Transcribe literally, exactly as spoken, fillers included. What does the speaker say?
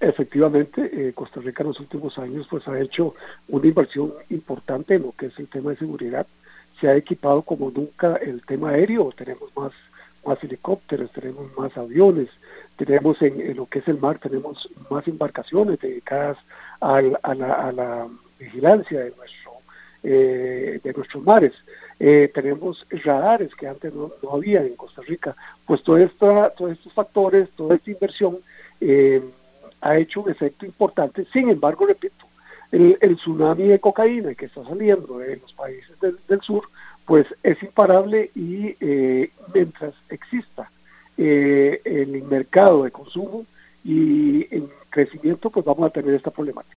efectivamente, eh, Costa Rica en los últimos años pues ha hecho una inversión importante en lo que es el tema de seguridad. Se ha equipado como nunca el tema aéreo, tenemos más, más helicópteros, tenemos más aviones, tenemos en, en lo que es el mar, tenemos más embarcaciones dedicadas al, a, la, a la vigilancia de, nuestro, eh, de nuestros mares. Eh, tenemos radares que antes no, no había en Costa Rica. Pues toda esta, todos estos factores, toda esta inversión eh, ha hecho un efecto importante. Sin embargo, repito, el, el tsunami de cocaína que está saliendo de los países del, del sur, pues es imparable y eh, mientras exista eh, el mercado de consumo y en crecimiento, pues vamos a tener esta problemática.